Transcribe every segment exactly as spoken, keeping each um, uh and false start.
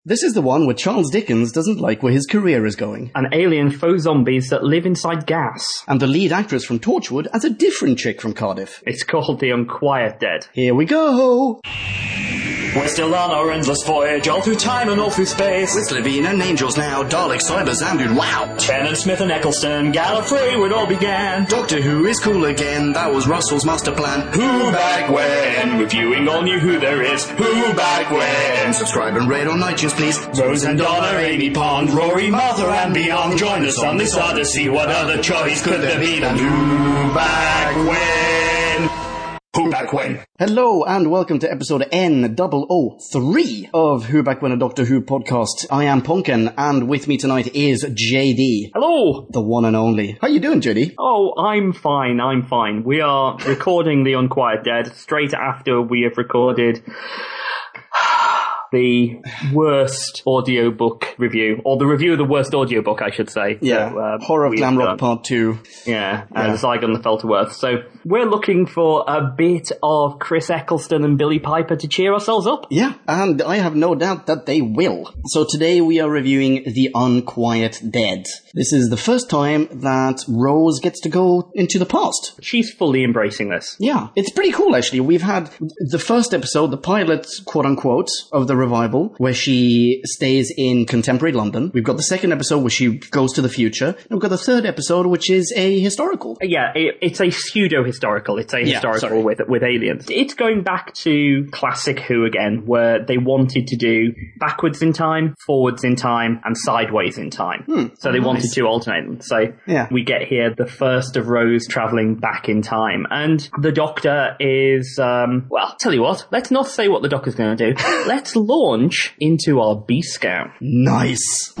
This is the one where Charles Dickens doesn't like where his career is going. And alien faux zombies that live inside gas. And the lead actress from Torchwood as a different chick from Cardiff. It's called The Unquiet Dead. Here we go! We're still on our endless voyage, all through time and all through space. With Levine and angels now, Daleks, Cybers, and dude, wow! Tennant, Smith and Eccleston, Gallifrey, where it all began. Doctor Who is cool again, that was Russell's master plan. Who back when? Reviewing all new Who there is. Who back when? Subscribe and rate on iTunes, please. Rose and Donna, Amy Pond, Rory, Martha and beyond. Join us on this odyssey, what other choice could there be than Who back when? Who Back When? Hello and welcome to episode N double oh three of Who Back When, a Doctor Who podcast. I am Punkin, and with me tonight is J D. Hello! The one and only. How you doing, J D? Oh, I'm fine, I'm fine. We are recording The Unquiet Dead straight after we have recorded the worst audiobook review, or the review of the worst audiobook, I should say. Yeah, so, uh, Horror of Glamrock Part two. Yeah, yeah. uh, Zygon the Felterworth. So we're looking for a bit of Chris Eccleston and Billy Piper to cheer ourselves up. Yeah, and I have no doubt that they will. So today we are reviewing The Unquiet Dead. This is the first time that Rose gets to go into the past. She's fully embracing this. Yeah, it's pretty cool, actually. We've had the first episode, the pilot, quote-unquote, of the revival, where she stays in contemporary London. We've got the second episode where she goes to the future. And we've got the third episode, which is a historical. Yeah, it, it's a pseudo-historical. It's a yeah, historical sorry. with with aliens. It's going back to classic Who again, where they wanted to do backwards in time, forwards in time, and sideways in time. Hmm, so they nice. wanted to alternate them. So yeah. we get here the first of Rose travelling back in time. And the Doctor is, um, well, tell you what, let's not say what the Doctor's going to do. Let's launch into our B-Scout. Nice.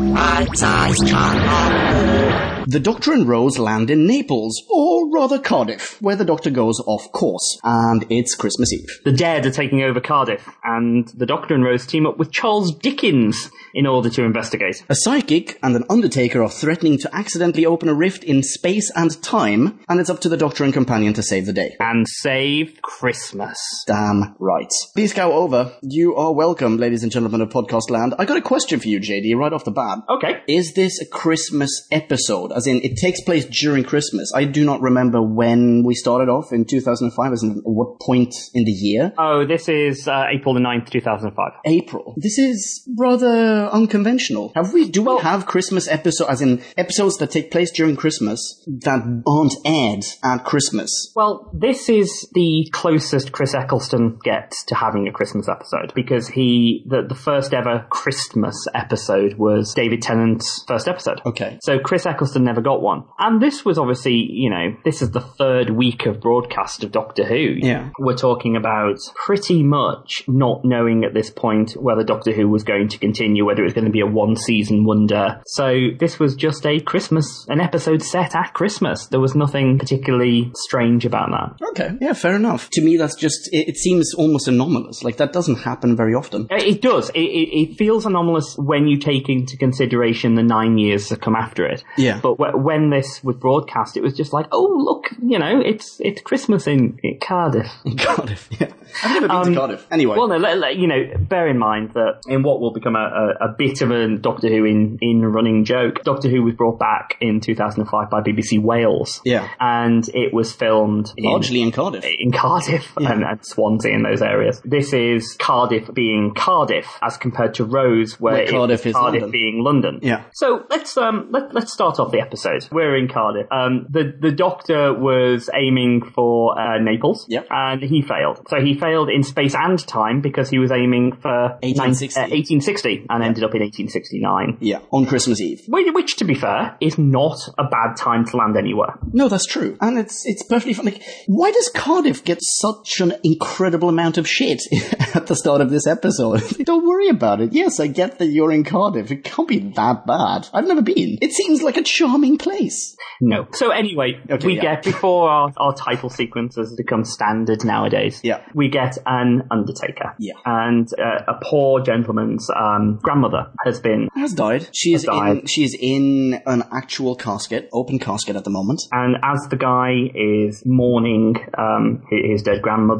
The Doctor and Rose land in Naples, or rather Cardiff, where the Doctor goes off course, and it's Christmas Eve. The Dead are taking over Cardiff, and the Doctor and Rose team up with Charles Dickens in order to investigate. A psychic and an undertaker are threatening to accidentally open a rift in space and time, and it's up to the Doctor and companion to save the day. And save Christmas. Damn right. B-Scout over. You are welcome, ladies and gentlemen of Podcast Land. I got a question for you, J D, right off the bat. Okay. Is this a Christmas episode? As in, it takes place during Christmas. I do not remember when we started off in two thousand five, as in what point in the year. Oh, this is uh, April the ninth, two thousand five. April. This is rather unconventional. Have we, do we have Christmas episodes, as in episodes that take place during Christmas that aren't aired at Christmas? Well, this is the closest Chris Eccleston gets to having a Christmas episode, because he, the, the first ever Christmas episode was David Tennant's first episode. Okay. So Chris Eccleston never got one. And this was obviously, you know, this is the third week of broadcast of Doctor Who. Yeah. We're talking about pretty much not knowing at this point whether Doctor Who was going to continue, whether it was going to be a one-season wonder. So this was just a Christmas, an episode set at Christmas. There was nothing particularly strange about that. Okay. Yeah, fair enough. To me, that's just, it, it seems almost anomalous. Like, that doesn't happen very often. It does. It, it, it feels anomalous when you take into consideration the nine years that come after it. Yeah. But w- when this was broadcast, it was just like, oh, look, you know, it's it's Christmas in, in Cardiff. In Cardiff, yeah. I've never been Um, to Cardiff. Anyway. Well, no, let, let, you know, bear in mind that in what will become a, a, a bit of a Doctor Who in, in running joke, Doctor Who was brought back in two thousand five by B B C Wales. Yeah. And it was filmed in, largely in Cardiff. in Cardiff Yeah. and, and Swansea and those areas. This is Cardiff being Cardiff as compared to Rose, where, Where it Cardiff was is Cardiff London. being London. Yeah. So let's um let let's start off the episode. We're in Cardiff. Um, the the Doctor was aiming for uh, Naples. Yep. And he failed. So he failed in space and time because he was aiming for eighteen sixty. nine, uh, eighteen sixty and ended up in eighteen sixty-nine. Yeah, on Christmas Eve. Which, which, to be fair, is not a bad time to land anywhere. No, that's true. And it's it's perfectly fine. Like, why does Cardiff get such an incredible amount of shit at the start of this episode? Don't worry about it. Yes, I get that you're in Cardiff. It can't be that bad. I've never been. It seems like a charming place. No. So anyway, Okay, we yeah. get, before our, our title sequence has become standard nowadays, Yeah. we get an undertaker. Yeah. And uh, a poor gentleman's um, grandmother has been... Has died. She is Has died. in. She is in an actual casket, open casket at the moment. And as the guy is mourning um, his dead grandmother,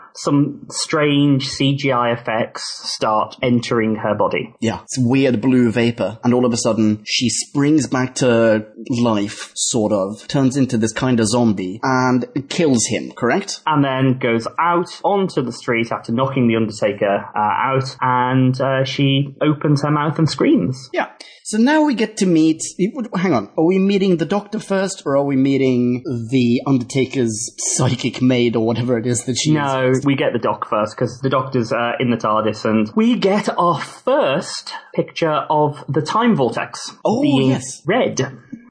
some strange C G I effects start entering her body. Yeah, it's weird blue vapor, and all of a sudden she springs back to life, sort of, turns into this kind of zombie, and kills him, correct? And then goes out onto the street after knocking the Undertaker uh, out, and uh, she opens her mouth and screams. Yeah. So now we get to meet... Hang on. Are we meeting the Doctor first, or are we meeting the Undertaker's psychic maid, or whatever it is that she no, is? No, we get the Doc first, because the Doctor's uh, in the TARDIS, and we get our first picture of the Time Vortex oh, being yes. red.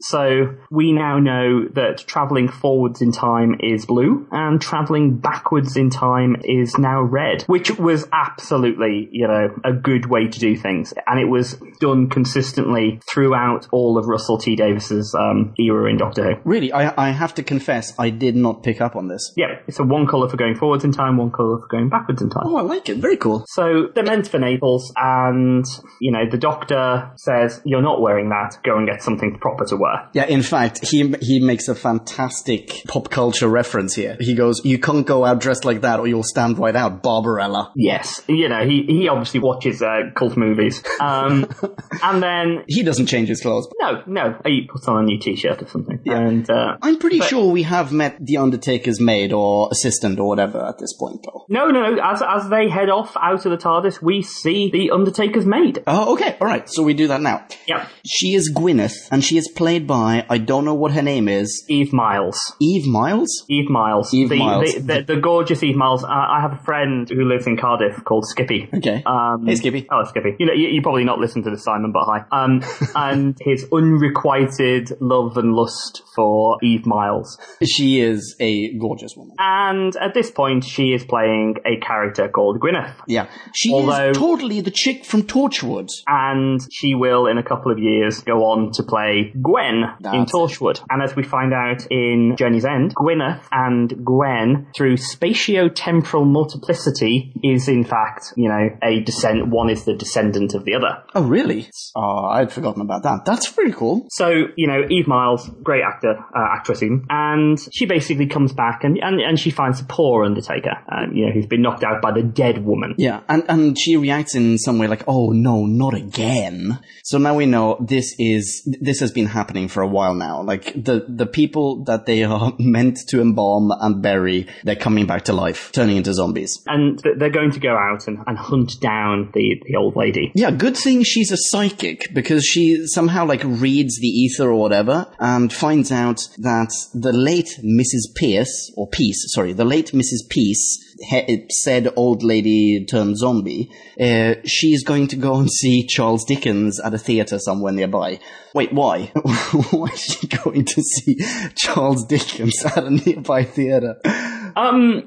So we now know that travelling forwards in time is blue, and travelling backwards in time is now red, which was absolutely, you know, a good way to do things. And it was done consistently throughout all of Russell T Davis's um, era in Doctor Who. Really, I, I have to confess, I did not pick up on this. Yeah, it's a one colour for going forwards in time, one colour for going backwards in time. Oh, I like it. Very cool. So they're meant for Naples, and, you know, the Doctor says, you're not wearing that, go and get something proper to wear. Yeah, in fact, he he makes a fantastic pop culture reference here. He goes, you can't go out dressed like that or you'll stand right out, Barbarella. Yes, you know, he, he obviously watches uh, cult movies. Um, and then... He doesn't change his clothes. No, no, he puts on a new t-shirt or something. Yeah. And, uh, I'm pretty but, sure we have met the Undertaker's maid or assistant or whatever at this point, though. No, no, no, as, as they head off out of the TARDIS, we see the Undertaker's maid. Oh, okay, alright, so we do that now. Yeah. She is Gwyneth, and she is played by, I don't know what her name is. Eve Miles. Eve Miles? Eve Miles. Eve the, Miles. The, the, the gorgeous Eve Miles. Uh, I have a friend who lives in Cardiff called Skippy. Okay. Um, hey, Skippy. Oh, Skippy. You know, you, you probably not listen to this, Simon, but hi. Um, and his unrequited love and lust for Eve Miles. She is a gorgeous woman. And at this point, she is playing a character called Gwyneth. Yeah. She Although, is totally the chick from Torchwood. And she will, in a couple of years, go on to play Gwen That's in Torchwood. And as we find out in Journey's End, Gwyneth and Gwen, through spatio-temporal multiplicity, is in fact, you know, a descent. One is the descendant of the other. Oh, really? Oh, I'd forgotten about that. That's pretty cool. So, you know, Eve Miles, great actor, uh, actress even, and she basically comes back and, and, and she finds the poor Undertaker, um, you know, who's been knocked out by the dead woman. Yeah, and, and she reacts in some way like, oh no, not again. So now we know this is, this has been happening for a while now. Like, the, the people that they are meant to embalm and bury, they're coming back to life, turning into zombies. And they're going to go out and, and hunt down the, the old lady. Yeah, good thing she's a psychic, because she somehow, like, reads the ether or whatever, and finds out that the late Missus Pierce, or Peace, sorry, the late Missus Peace, he- said old lady turned zombie, uh, she's going to go and see Charles Dickens at a theatre somewhere nearby. Wait, why? Why is she going to see Charles Dickens at a nearby theatre? Um,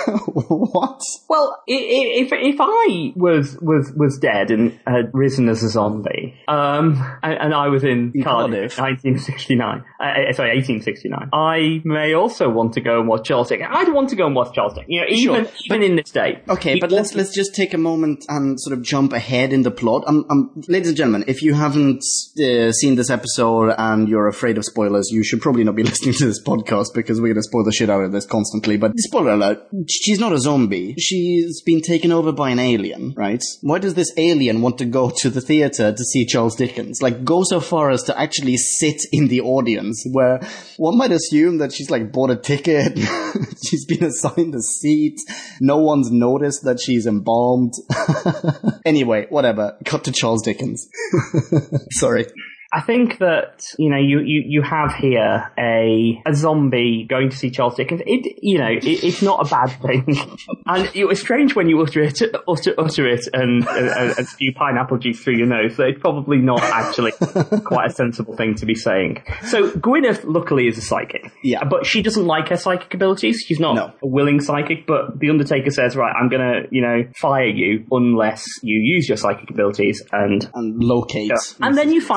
what? Well, if if I was was was dead and had risen as a zombie, um, and, and I was in, in Cardiff, Cardiff, nineteen sixty-nine, uh, sorry, eighteen sixty-nine, I may also want to go and watch Charles Dickens. I'd want to go and watch Charles Dickens, you know, even Sure, even in this day. Okay, but let's let's just take a moment and sort of jump ahead in the plot. Um, um, ladies and gentlemen, if you haven't uh, seen this episode and you're afraid of spoilers, you should probably not be listening to this podcast, because we're going to spoil the shit out of this constantly. But spoiler alert, she's not a zombie. She's been taken over by an alien, right? Why does this alien want to go to the theater to see Charles Dickens? Like, go so far as to actually sit in the audience, where one might assume that she's like bought a ticket, she's been assigned a seat, no one's noticed that she's embalmed. Anyway, whatever. Cut to Charles Dickens. Sorry. I think that, you know, you, you, you have here a a zombie going to see Charles Dickens. It, you know, it, it's not a bad thing. And it was strange when you utter it, utter, utter it and, and, and spew pineapple juice through your nose. So it's probably not actually quite a sensible thing to be saying. So Gwyneth, luckily, is a psychic. Yeah. But she doesn't like her psychic abilities. She's not No. a willing psychic, but the Undertaker says, right, I'm going to, you know, fire you unless you use your psychic abilities and... And locate. Yeah. And then you find out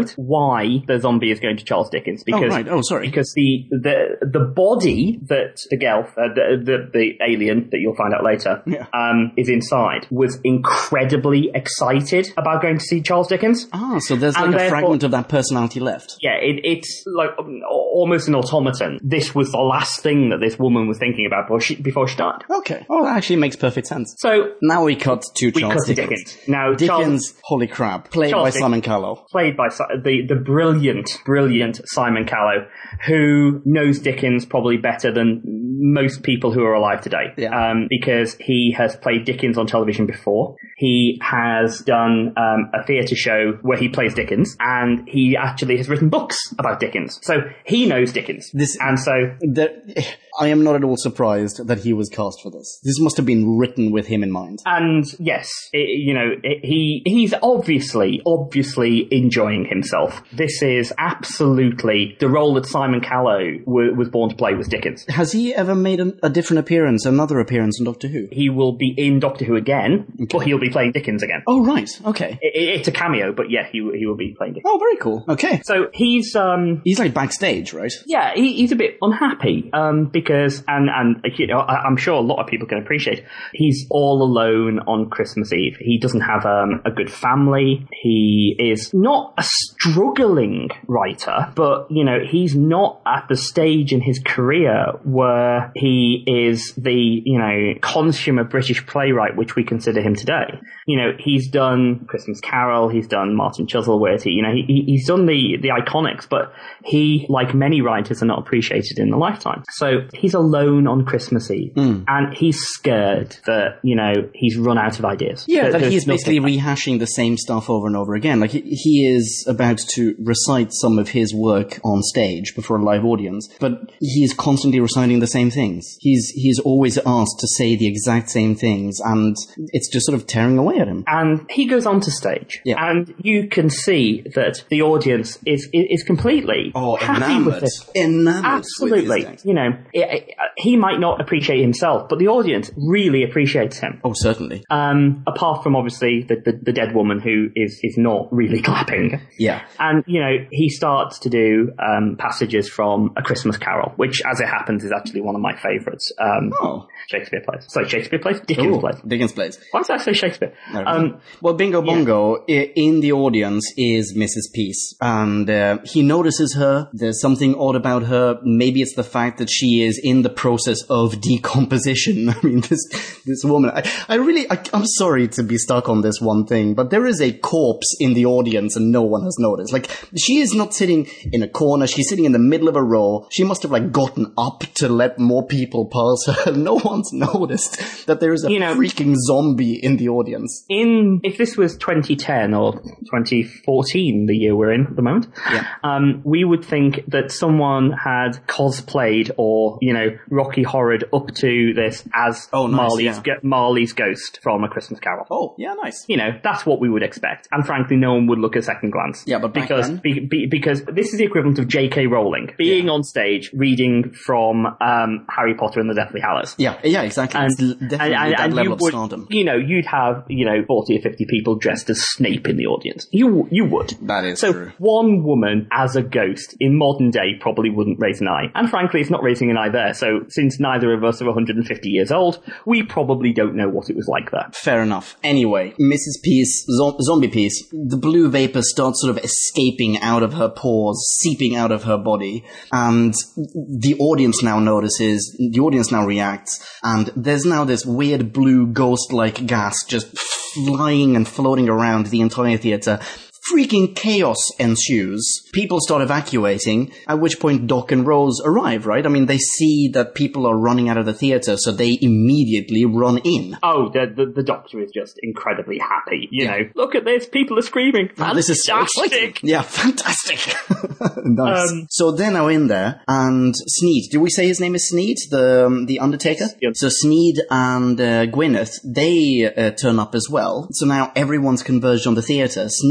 out why the zombie is going to Charles Dickens. Because, oh, right. Oh, sorry. Because the, the, the body that the Gelf, uh, the, the, the alien that you'll find out later, yeah. um, is inside, was incredibly excited about going to see Charles Dickens. Ah, so there's like and a fragment of that personality left. Yeah, it, it's like um, almost an automaton. This was the last thing that this woman was thinking about before she, before she died. Okay. Oh, that actually makes perfect sense. So now we cut to we Charles cut to Dickens. Dickens. Now, Dickens, Charles, holy crap, played Charles by Dickens, Simon Callow. Played by the, the brilliant, brilliant Simon Callow, who knows Dickens probably better than most people who are alive today. Yeah. Um, because he has played Dickens on television before. He has done um, a theatre show where he plays Dickens, and he actually has written books about Dickens. So he knows Dickens. This, and so... The, I am not at all surprised that he was cast for this. This must have been written with him in mind. And yes, it, you know, it, he he's obviously, obviously enjoying himself. This is absolutely the role that Simon Callow w- was born to play was Dickens. Has he ever made an, a different appearance, another appearance in Doctor Who? He will be in Doctor Who again, okay. but he'll be playing Dickens again. Oh, right. Okay. It, it, it's a cameo, but yeah, he he will be playing Dickens. Oh, very cool. Okay. So he's... um He's like backstage, right? Yeah, he, he's a bit unhappy um because... And, and you know, I, I'm sure a lot of people can appreciate he's all alone on Christmas Eve. He doesn't have um, a good family. He is not a struggling writer, but, you know, he's not at the stage in his career where he is the, you know, consummate British playwright, which we consider him today. You know, he's done Christmas Carol, he's done Martin Chuzzlewit, he, you know, he, he's done the, the iconics, but he, like many writers, are not appreciated in the lifetime. So he's alone on Christmas Eve, mm. and he's scared that, you know, he's run out of ideas. Yeah, that that he's basically like rehashing the same stuff over and over again. Like, he, he is about to recite some of his work on stage before a live audience, but he's constantly reciting the same things. He's he's always asked to say the exact same things, and it's just sort of tearing away at him. And he goes onto stage, yeah. and you can see that the audience is is, is completely oh, happy enamored. with it. Enamored Absolutely. With you know, it, it, he might not appreciate himself, but the audience really appreciates him. Oh, certainly. Um, apart from, obviously, the, the, the dead woman who is, is not really clapping. Yeah. And, you know, he starts to do um, passages from A Christmas Carol, which, as it happens, is actually one of my favourites. Um, oh. Shakespeare plays. Sorry, Shakespeare plays? Dickens Ooh, plays. Dickens plays. Why did I say Shakespeare? No, um, well, Bingo Bongo, yeah. in the audience, is Missus Peace. And uh, he notices her. There's something odd about her. Maybe it's the fact that she is in the process of decomposition. I mean, this this woman, I, I really, I, I'm sorry to be stuck on this one thing, but there is a corpse in the audience and no one has noticed. Like, she is not sitting in a corner, she's sitting in the middle of a row. She must have, like, gotten up to let more people pass her. No one's noticed that there is a you know, freaking zombie in the audience. In, if this was twenty ten or twenty fourteen, the year we're in at the moment, yeah. um, we would think that someone had cosplayed or, you know, Rocky Horrored up to this as oh, nice, Marley's, yeah. go- Marley's ghost from A Christmas Carol. Oh, yeah, nice. You know, that's what we would expect. And frankly, no one would look at second glance. Yeah, but back because, then? Be, be, because this is the equivalent of J K Rowling being yeah. on stage reading from um, Harry Potter and the Deathly Hallows. Yeah, yeah, exactly. And, it's definitely and, and, that and level you of would, stardom. You know, you'd have, you know, forty or fifty people dressed as Snape in the audience. You you would. That is so true. One woman as a ghost in modern day probably wouldn't raise an eye. And frankly, it's not raising an eye there. So since neither of us are one hundred fifty years old, we probably don't know what it was like there. Fair enough. Anyway, Missus Peace, zo- Zombie Peace, the blue vapor starts sort of escaping out of her pores, seeping out of her body, and the audience now notices, the audience now reacts, and there's now this weird blue ghost-like gas just flying and floating around the entire theater. Freaking chaos ensues. People start evacuating, at which point Doc and Rose arrive, right? I mean, they see that people are running out of the theater, so they immediately run in. Oh, the the, the Doctor is just incredibly happy. You yeah. know, look at this, people are screaming. Fantastic. Oh, this is so exciting. Yeah, fantastic. Nice. Um, so they're now in there, and Sneed, do we say his name is Sneed, the um, the Undertaker? Yep. So Sneed and uh, Gwyneth, they uh, turn up as well. So now everyone's converged on the theater. Sneed and Gwyneth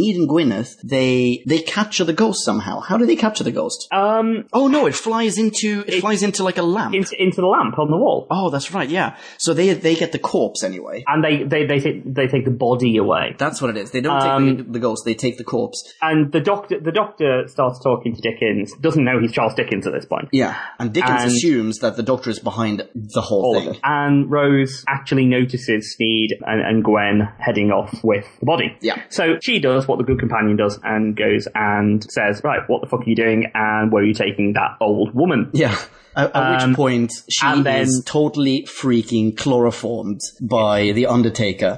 Gwyneth, they they capture the ghost somehow. How do they capture the ghost? Um, oh no, it flies into it, it flies into like a lamp. Into, into the lamp on the wall. Oh, that's right. Yeah. So they they get the corpse anyway, and they they they take, they take the body away. That's what it is. They don't um, take the, the ghost. They take the corpse. And the doctor the doctor starts talking to Dickens. Doesn't know he's Charles Dickens at this point. Yeah. And Dickens and, assumes that the doctor is behind the whole thing. And Rose actually notices Sneed and, and Gwen heading off with the body. Yeah. So she does what the good companion does and goes and says, right, what the fuck are you doing and where are you taking that old woman? Yeah. At, at um, which point she and then, is totally freaking chloroformed by the Undertaker.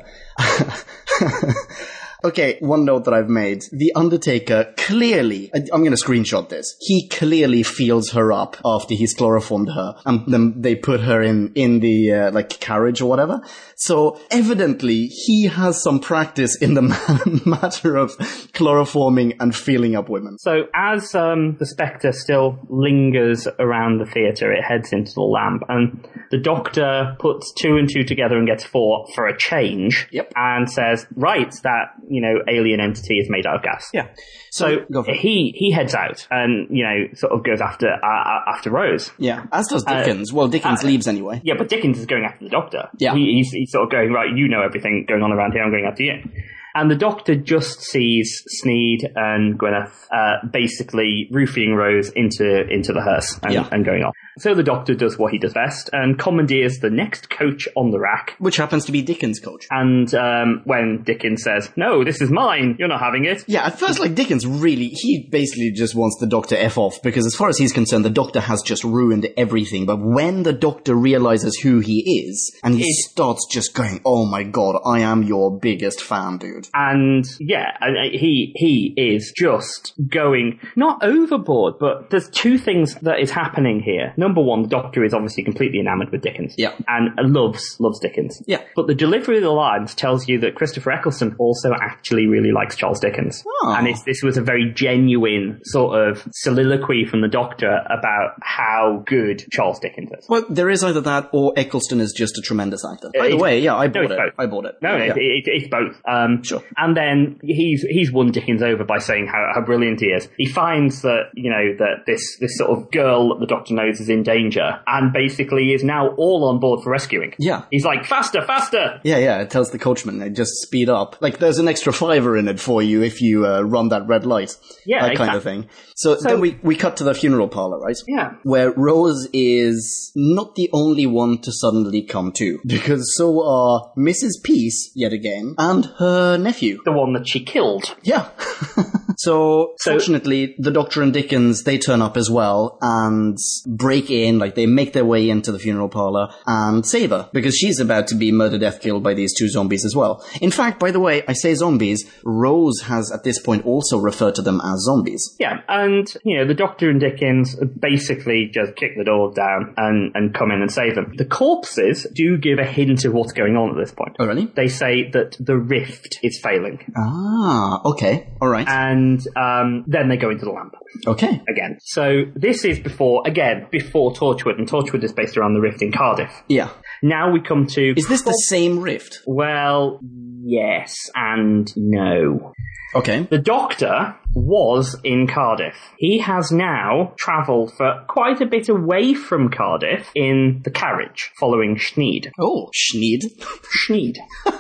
Okay, one note that I've made. The Undertaker clearly, I'm going to screenshot this, he clearly feels her up after he's chloroformed her, and then they put her in, in the, uh, like, carriage or whatever. So, evidently, he has some practice in the matter of chloroforming and feeling up women. So, as um, the Spectre still lingers around the theatre, it heads into the lamp, and the Doctor puts two and two together and gets four for a change, yep. and says, right, that, you know, alien entity is made out of gas. Yeah. So, so he he heads out and, you know, sort of goes after uh, after Rose. Yeah, as does Dickens. Uh, well, Dickens uh, leaves anyway. Yeah, but Dickens is going after the Doctor. Yeah. He, he's, he's sort of going, right, you know everything going on around here, I'm going after you. And the Doctor just sees Sneed and Gwyneth uh, basically roofing Rose into into the hearse and, yeah. and going off. So the Doctor does what he does best and commandeers the next coach on the rack. Which happens to be Dickens' coach. And um, when Dickens says, no, this is mine, you're not having it. Yeah, at first, like, Dickens really, he basically just wants the Doctor F off, because as far as he's concerned, the Doctor has just ruined everything. But when the Doctor realizes who he is, and he it, starts just going, oh my god, I am your biggest fan, dude. And, yeah, he he is just going, not overboard, but there's two things that is happening here. Number one, the Doctor is obviously completely enamored with Dickens. Yeah. And loves, loves Dickens. Yeah. But the delivery of the lines tells you that Christopher Eccleston also actually really likes Charles Dickens. Oh. And it's, this was a very genuine sort of soliloquy from the Doctor about how good Charles Dickens is. Well, there is either that or Eccleston is just a tremendous actor. By the way, yeah, I bought no, it. Both. I bought it. No, yeah. it, it, it's both. Um, sure. And then he's he's won Dickens over by saying how, how brilliant he is. He finds that, you know, that this, this sort of girl that the Doctor knows is in danger and basically is now all on board for rescuing. Yeah. He's like, faster, faster! Yeah, yeah, it tells the coachman, like, just speed up. Like, there's an extra fiver in it for you if you uh, run that red light. Yeah, That exactly. kind of thing. So, so then we, we cut to the funeral parlor, right? Yeah. Where Rose is not the only one to suddenly come to. Because so are Missus Peace, yet again, and her nephew. The one that she killed. Yeah. So, So- fortunately, the Doctor and Dickens, they turn up as well and break in, like they make their way into the funeral parlor and save her, because she's about to be murder death killed by these two zombies as well. In fact, by the way, I say zombies, Rose has at this point also referred to them as zombies. Yeah, and, you know, the Doctor and Dickens basically just kick the door down and, and come in and save them. The corpses do give a hint of what's going on at this point. Oh, really? They say that the rift is failing. Ah, okay. All right. And um, then they go into the lamp Okay. again. So this is before, again, before Torchwood, and Torchwood is based around the rift in Cardiff. Yeah. Now we come to... Is this the same rift? Well, yes and no. Okay. The Doctor was in Cardiff. He has now travelled for quite a bit away from Cardiff in the carriage, following Sneed. Oh, Sneed. Sneed.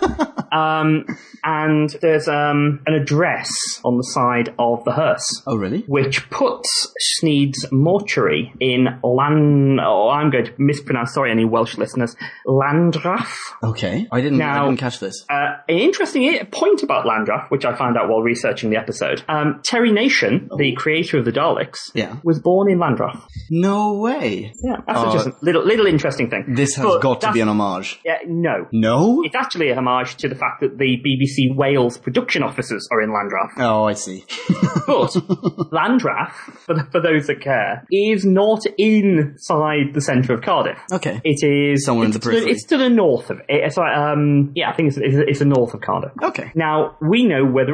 um, and there's um, an address on the side of the hearse. Oh, really? Which puts Sneed's mortuary in Lan... Oh, I'm going to mispronounce, sorry, any Welsh listeners. Landrath. Okay. I didn't, Now- I didn't catch this. Uh, an interesting point about Landrath, which I found out while researching the episode. Um, Terry Nation, the creator of the Daleks, Yeah. was born in Landrath. No way. Yeah, that's Uh, just a little, little interesting thing. This has But got to be that's- an homage. Yeah, no. No? It's actually a homage to the fact that the B B C Wales production offices are in Landrath. Oh, I see. But Landrath, for, the, for those that care, is not inside the centre of Cardiff. Okay. It is Somewhere in it's the to periphery. It's to the north of it. It's like, um, yeah, I think it's, it's, it's the north of Cardiff. Okay. Now, we know where the rift is.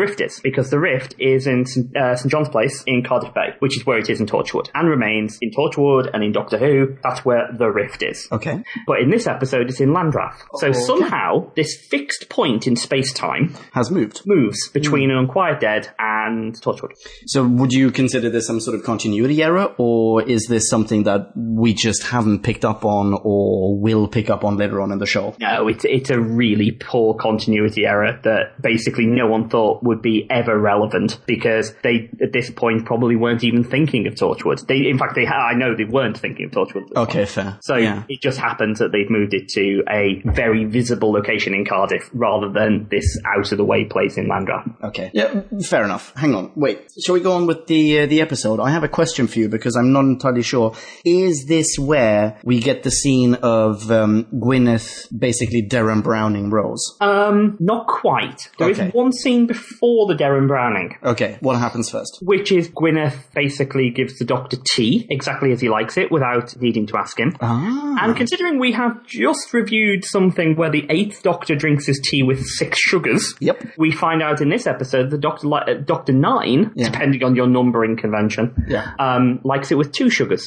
because the rift is in uh, St John's Place in Cardiff Bay, which is where it is in Torchwood, and remains in Torchwood and in Doctor Who. That's where the rift is. Okay. But in this episode, it's in Landrath. So Okay. somehow, this fixed point in space-time Has moved. moves between An Unquiet Dead and Torchwood. So would you consider this some sort of continuity error, or is this something that we just haven't picked up on or will pick up on later on in the show? No, it's, it's a really poor continuity error that basically no one thought would be ever relevant, because they, at this point, probably weren't even thinking of Torchwood. They, in fact, they ha- I know they weren't thinking of Torchwood. Okay, fair. So yeah. it just happens that they've moved it to a very visible location in Cardiff rather than this out-of-the-way place in Landrath. Okay. Yeah, fair enough. Hang on. Wait. Shall we go on with the uh, the episode? I have a question for you because I'm not entirely sure. Is this where we get the scene of um, Gwyneth basically Darren Browning Rose? Um, not quite. There Okay. is one scene before the Darren Browning, Okay. What happens first? which is Gwyneth basically gives the Doctor tea exactly as he likes it without needing to ask him. Ah. And considering we have just reviewed something where the eighth Doctor drinks his tea with six sugars, Yep. we find out in this episode that Doctor li- uh, Doctor Nine, Yeah. depending on your numbering convention, Yeah. um, likes it with two sugars.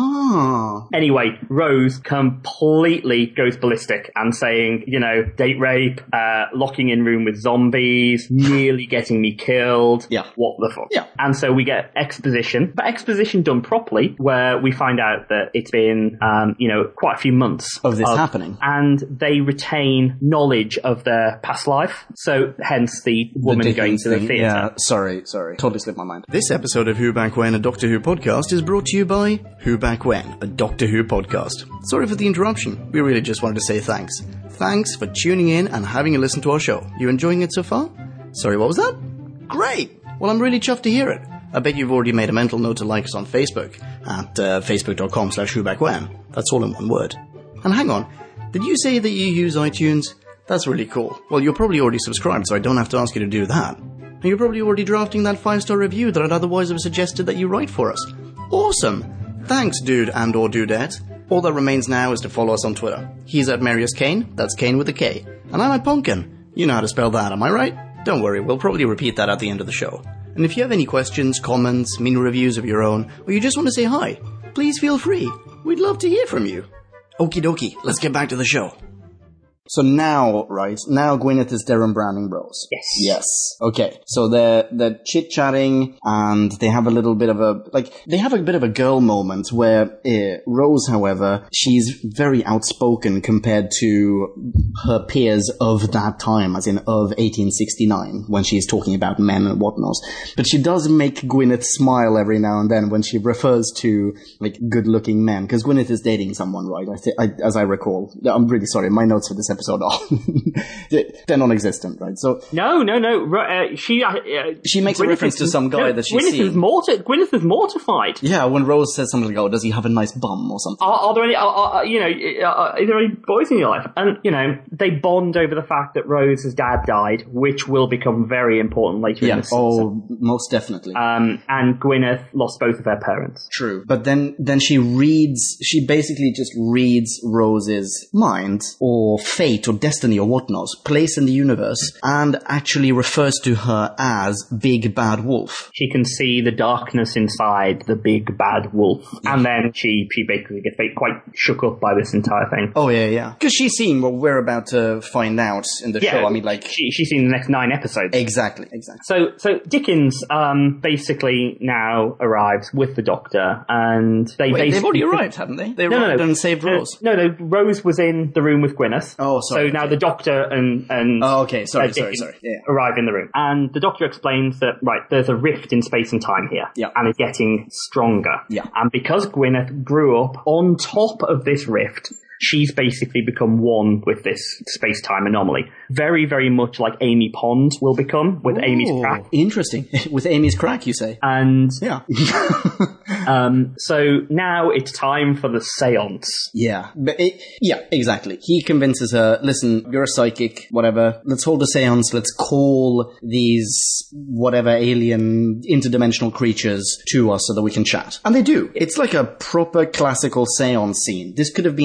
Ah. Anyway, Rose completely goes ballistic and saying, you know, date rape, uh, locking in room with zombies, nearly getting me killed. Yeah. What the fuck? Yeah. And so we get exposition, but exposition done properly, where we find out that it's been, um, you know, quite a few months Of this happening. and they retain knowledge of their past life. So hence the woman The going Dickens to the thing. theatre. Yeah, sorry, sorry. Totally slipped my mind. This episode of Who Back When, a Doctor Who podcast, is brought to you by Who Back When, a Doctor Who podcast. Sorry for the interruption. We really just wanted to say thanks. Thanks for tuning in and having a listen to our show. You enjoying it so far? Sorry, what was that? Great! Well, I'm really chuffed to hear it. I bet you've already made a mental note to like us on Facebook at uh, facebook.com slash whobackwhen. That's all in one word. And hang on, did you say that you use iTunes? That's really cool. Well, you're probably already subscribed, so I don't have to ask you to do that. And you're probably already drafting that five-star review that I'd otherwise have suggested that you write for us. Awesome! Thanks, dude and or dudette. All that remains now is to follow us on Twitter. He's at Marius Kane, that's Kane with a K. And I'm at Pumpkin. You know how to spell that, am I right? Don't worry, we'll probably repeat that at the end of the show. And if you have any questions, comments, mini reviews of your own, or you just want to say hi, please feel free. We'd love to hear from you. Okie dokie, let's get back to the show. So now, right, now Gwyneth is Darren Browning Rose. Yes. Yes. Okay. So they're, they're chit-chatting and they have a little bit of a, like, they have a bit of a girl moment where uh, Rose, however, she's very outspoken compared to her peers of that time, as in of eighteen sixty-nine, when she's talking about men and whatnot. But she does make Gwyneth smile every now and then when she refers to, like, good-looking men, because Gwyneth is dating someone, right? I th- I, as I recall. I'm really sorry, my notes for this episode are they're non-existent, right? So No, no, no. Ro- Uh, she uh, she makes a Gwyneth reference is- to some guy no, that she's Gwyneth seen. is morti- Gwyneth is mortified. Yeah, when Rose says something like, "Oh, does he have a nice bum or something?" Are, are there any, are, are, you know, are, are there any boys in your life? And, you know, they bond over the fact that Rose's dad died, which will become very important later in Yeah. the season. Oh, most definitely. Um, and Gwyneth lost both of her parents. True. But then, then she reads, she basically just reads Rose's mind, or fate, or destiny, or whatnot, place in the universe, and actually refers to her as Big Bad Wolf. She can see the darkness inside the big bad wolf. And then she, she basically gets quite shook up by this entire thing. Oh, yeah, yeah. Because she's seen what we're about to find out in the Yeah, show. I mean, like... she, she's seen the next nine episodes. Exactly, exactly. So, so Dickens um, basically now arrives with the Doctor, and they Wait, basically they've already arrived, haven't they? They No, no, arrived no. and saved No, Rose. No, no, Rose was in the room with Gwyneth. Oh, sorry, So now okay. the Doctor and and Oh, okay, sorry, uh, sorry, Dickens sorry. Yeah. arrive in the room, and the Doctor explains that right, there's a rift in space and time here, Yeah. and it's getting stronger. Yeah. And because Gwyneth grew up on top of this rift, she's basically become one with this space-time anomaly. Very, very much like Amy Pond will become with Amy's Oh, crack. interesting. With Amy's crack, you say? And Yeah. um, so now it's time for the seance. Yeah, but it, yeah, exactly. He convinces her, listen, you're a psychic, whatever, let's hold a seance, let's call these whatever alien interdimensional creatures to us so that we can chat. And they do. It's like a proper classical seance scene. This could have been taken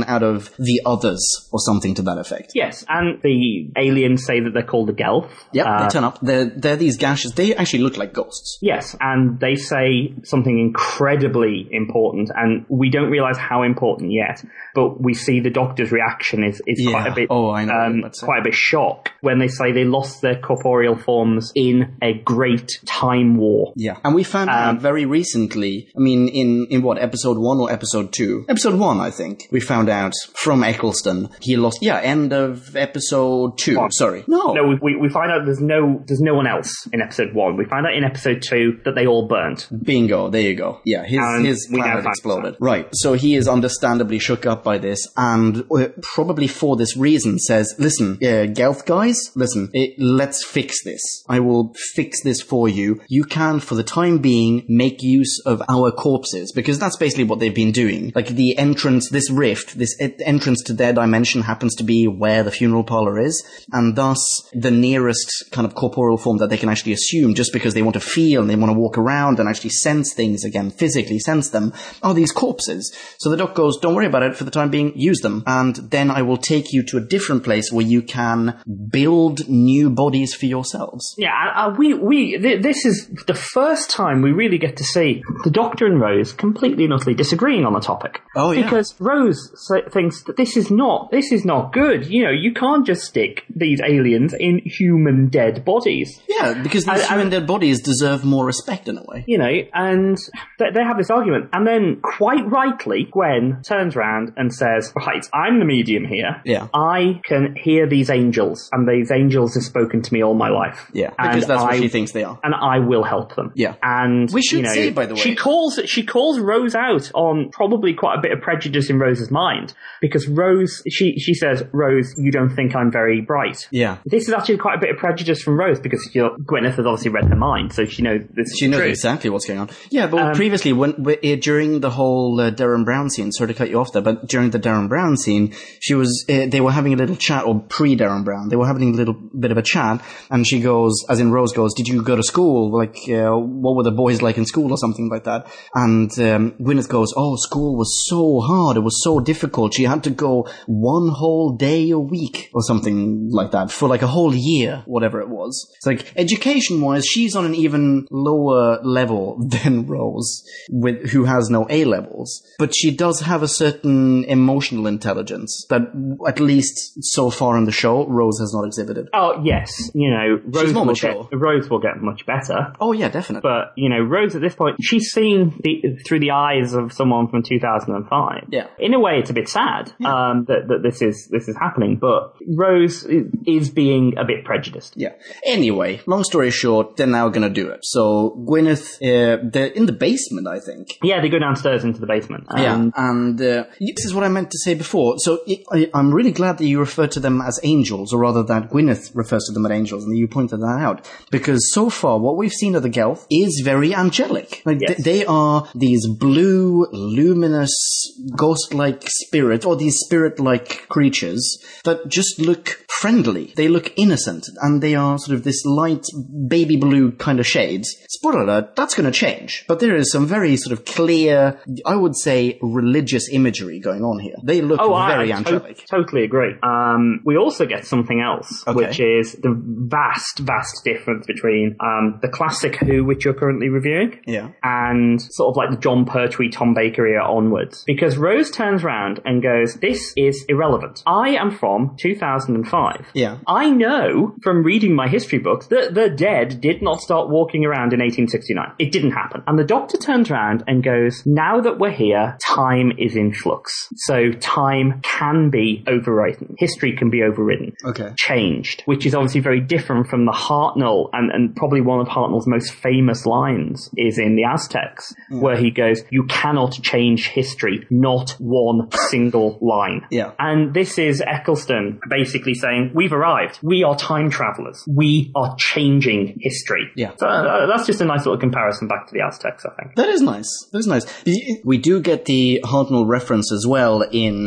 taken out of The Others or something to that effect. Yes, and the aliens say that they're called the Gelth. Yep, uh, they turn up. They're, they're these gaseous... They actually look like ghosts. Yes, and they say something incredibly important, and we don't realize how important yet, but we see the Doctor's reaction is, is Yeah. quite a bit Oh, I know. um, quite a bit shock when they say they lost their corporeal forms in a great time war. Yeah. And we found Um, out very recently, I mean, in, in what, episode one or episode two? Episode one, I think. We found out from Eccleston. He lost, yeah, end of episode two. One. Sorry. No. No, we, we we find out there's no there's no one else in episode one. We find out in episode two that they all burnt. Bingo. There you go. Yeah, his, And his we now planet find exploded. Right. So he is understandably shook up by this, and uh, probably for this reason says, listen, uh, Gelth guys, listen, it, let's fix this. I will fix this for you. You can, for the time being, make use of our corpses, because that's basically what they've been doing. Like, the entrance, this rift, this e- entrance to their dimension happens to be where the funeral parlor is, and thus the nearest kind of corporeal form that they can actually assume, just because they want to feel and they want to walk around and actually sense things again, physically sense them, are these corpses. So the Doc goes, don't worry about it, for the time being, use them, and then I will take you to a different place where you can build new bodies for yourselves. Yeah, uh, we we th- this is the first time we really get to see the Doctor and Rose completely and utterly disagreeing on the topic. Oh, yeah. Because Rose sa- thinks that this is not this is not good. You know, you can't just stick these aliens in human dead bodies. Yeah, because these I- I- human dead bodies deserve more respect in a way. You know, and they, they have this argument, and then quite rightly, Gwen turns around and says, "Right, I'm the medium here. Yeah. I can hear these angels, and these angels have spoken to me all my life. Yeah, because And that's what I- she thinks they are. and I will help them." Yeah. And We should you know, say, by the way- she calls she calls Rose out on probably quite a bit of prejudice in Rose's mind, because Rose she she says, "Rose, you don't think I'm very bright." Yeah. This is actually quite a bit of prejudice from Rose, because you know, Gwyneth has obviously read her mind, so she knows this She is knows true. exactly what's going on. Yeah, but Um, previously, when w- uh, during the whole uh, Darren Brown scene, sorry to cut you off there, but during the Darren Brown scene, she was uh, they were having a little chat, or pre-Darren Brown, they were having a little bit of a chat, and she goes, as in Rose goes, "Did you go to school? Like, uh, what were the boys like in school, or something like that?" And um, Gwyneth goes, "Oh, school was so hard. It was so difficult. She had to go one whole day a week, or something like that, for like a whole year, whatever it was." It's like, education-wise, she's on an even lower level than Rose, with who has no A levels, but she does have a certain emotional intelligence that, at least so far in the show, Rose has not exhibited. Oh yes, you know, Rose more will mature. get Rose will get much better. Oh yeah, definitely. But, you know, Rose at this point, she's seeing the, through the eyes of someone from two thousand five. Yeah. In a way, it's a bit sad um, that, that this is this is happening, but Rose is, is being a bit prejudiced. Yeah. Anyway, long story short, they're now going to do it. So Gwyneth, uh, they're in the basement, I think. Yeah, they go downstairs into the basement. Yeah, Um, and uh, this is what I meant to say before. So it, I, I'm really glad that you refer to them as angels, or rather that Gwyneth refers to them as angels, and you pointed that out. Because so far, what we've seen of the Gelth is very angelic. Like, Yes. th- they are these blue, luminous, ghost-like spirits, or these spirit-like creatures that just look friendly. They look innocent, and they are sort of this light baby blue kind of shades. Spoiler alert, that's going to change. But there is some very sort of clear, I would say, religious imagery going on here. They look Oh, very I, I to- angelic. totally agree. Um, we also get something else, Okay. which is the vast, vast difference between um, the classic Who, which you're currently reviewing, Yeah. and sort of like the John Pertwee, Tom Baker era onwards. Because Rose turns around and goes, "This is irrelevant. I am from two thousand five. Yeah. I know from reading my history books that the dead did not start walking around in eighteen sixty-nine. It didn't happen." And the Doctor turns around and goes, "Now that we're here, time is in flux. So time can be overwritten. History can be overridden. Okay. Changed." Which is obviously very different from the Hartnell, and, and probably one of Hartnell's most famous lines is in the Aztecs, where he goes, "You cannot change history, not one single line." Yeah. And this is Eccleston basically saying, we've arrived. We are time travelers. We are changing history. Yeah. So uh, that's just a nice little comparison back to the Aztecs, I think. That is nice. That is nice. We do get the Hartnell reference as well in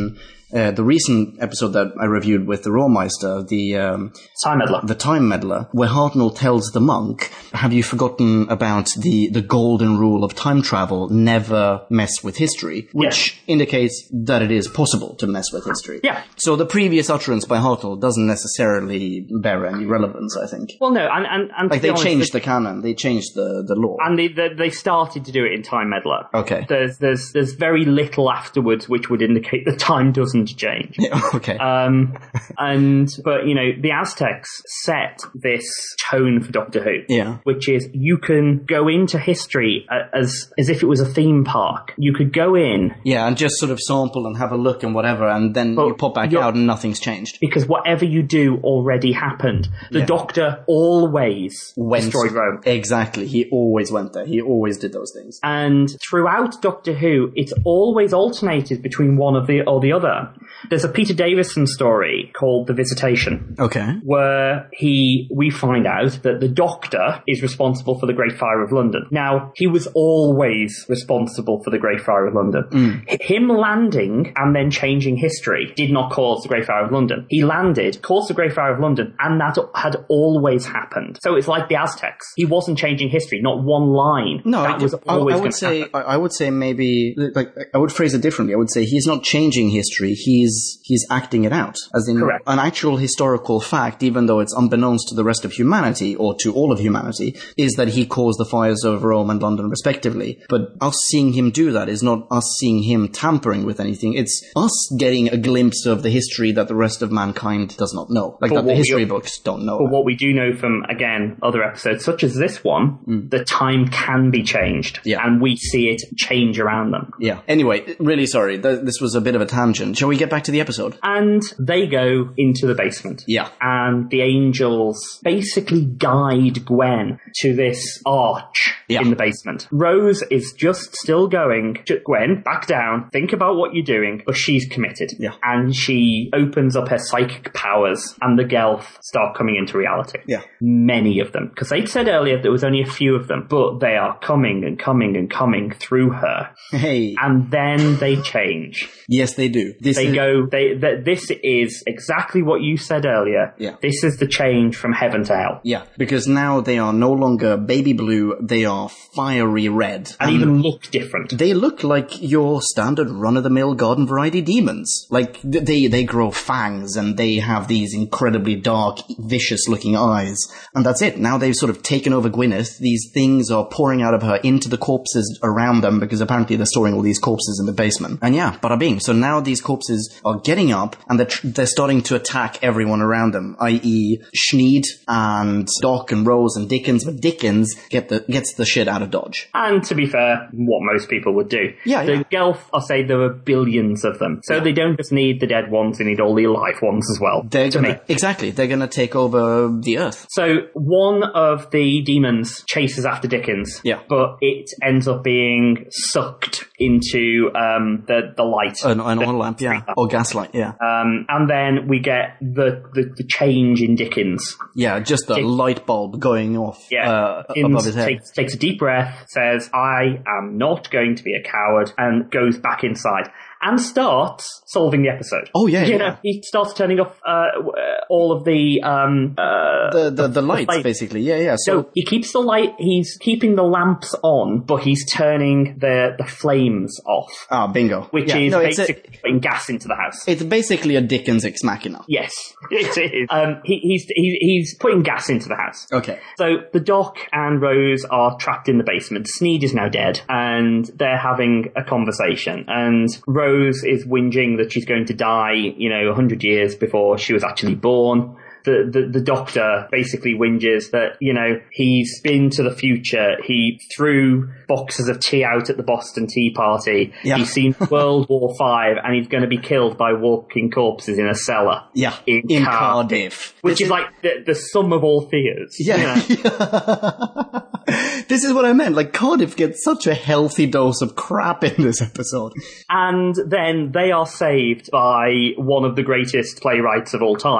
uh, the recent episode that I reviewed with the Rawmeister, the um, Time Meddler. the Time Meddler, where Hartnell tells the monk, have you forgotten about the, the golden rule of time travel, never mess with history, which yeah. indicates that it is possible to mess with history. Yeah. So the previous utterance by Hartnell doesn't necessarily bear any relevance, I think. Well, no, and... and, and like, they honest, changed the canon, they changed the, the law. And they, they, they started to do it in Time Meddler. Okay. There's, there's, there's very little afterwards which would indicate that time doesn't change. okay. Um, and, but, you know, the Aztecs set this tone for Doctor Who. Yeah. Which is, you can go into history as, as if it was a theme park. You could go in. Yeah, and just sort of sample and have a look and whatever, and then But you pop back out and nothing's changed. Because whatever you do already happened. The Yeah. Doctor always Went, destroyed Rome. Exactly. He always went there. He always did those things. And throughout Doctor Who, it's always alternated between one of the or the other. There's a Peter Davison story called The Visitation. Okay. Where he, we find out that the Doctor is responsible for the Great Fire of London. Now, he was always responsible for the Great Fire of London. Mm. H- him landing and then changing history did not cause the Great Fire of London. He landed, caused the Great Fire of London, and that had always happened. So it's like the Aztecs. He wasn't changing history, not one line. No, that I, was I, always I going would to say, happen. I, I would say maybe, like, I would phrase it differently. I would say he's not changing history. He's, he's acting it out. As in, Correct. An actual historical fact, even though it's unbeknownst to the rest of humanity, or to all of humanity, is that he caused the fires of Rome and London respectively. But us seeing him do that is not us seeing him tampering with anything. It's us getting a glimpse of the history that the rest of mankind does not know. Like, But that the what we- history books don't know. But what we do know from, again, other episodes, such as this one, Mm. the time can be changed. Yeah. And we see it change around them. Yeah. Anyway, really sorry. Th- this was a bit of a tangent. Shall we get back to the episode? And they go into the basement. Yeah. And the angels basically guide Gwen to this arch Yeah. in the basement. Rose is just still going, Gwen, back down, think about what you're doing, but she's committed. Yeah. And she opens up her psychic powers, and the Gelf start coming into reality. Yeah. Many of them. Because they'd said earlier there was only a few of them, but they are coming and coming and coming through her. Hey. And then they change. Yes, they do. This They is, go, they, th- this is exactly what you said earlier. Yeah. This is the change from heaven to hell. Yeah, because now they are no longer baby blue, they are fiery red. And even look different. They look like your standard run-of-the-mill garden variety demons. Like, th- they, they grow fangs and they have these incredibly dark, vicious-looking eyes. And that's it. Now they've sort of taken over Gwyneth. These things are pouring out of her into the corpses around them, because apparently they're storing all these corpses in the basement. And yeah, bada bing. So now these corpses are getting up and they're, tr- they're starting to attack everyone around them, that is. Schneid and Doc and Rose and Dickens. But Dickens get the, gets the shit out of Dodge. And to be fair, what most people would do. Yeah, the yeah. Gelf, I'll say there are billions of them. So Yeah. they don't just need the dead ones, they need all the alive ones as well. They're to gonna, make exactly, they're gonna take over the Earth. So one of the demons chases after Dickens, Yeah. but it ends up being sucked into um, the the light, An, an The- oil lamp, yeah. Or gaslight, yeah. Um, and then we get the, the, the change in Dickens. Yeah, just the Dick- light bulb going off Yeah, uh, Dickens above his head. takes, takes a deep breath, says, "I am not going to be a coward," and goes back inside. And starts solving the episode. Oh, yeah, you yeah. know, he starts turning off uh, w- uh, all of the um, uh, The, the, the lights, light. basically, yeah, yeah. So, So he keeps the light, he's keeping the lamps on, but he's turning the, the flames off, ah, bingo. which Yeah, is no, it's, a, basically putting gas into the house. it's basically a Dickens ex machina. Yes, it is. Um, he, he's, he, he's putting gas into the house. Okay. So the Doc and Rose are trapped in the basement. Sneed is now dead, and they're having a conversation. And Rose is whinging that she's going to die, you know, a hundred years before she was actually born. The, the the Doctor basically whinges that, you know, he's been to the future. He threw boxes of tea out at the Boston Tea Party. Yeah. He's seen World War Five, and he's going to be killed by walking corpses in a cellar. Yeah, in, in Cardiff. Cardiff. Which This is like the, the sum of all fears. Yeah. you know? This is what I meant. Like, Cardiff gets such a healthy dose of crap in this episode. And then they are saved by one of the greatest playwrights of all time,